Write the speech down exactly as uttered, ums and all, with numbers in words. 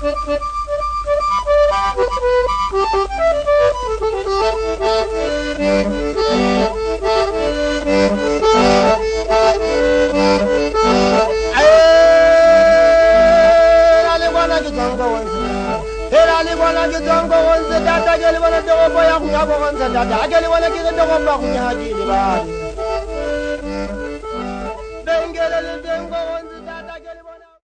Data geli wana dogo boya kunya bogonza data geli wana kire dogo ba kunya hadi libari Bengele le dengo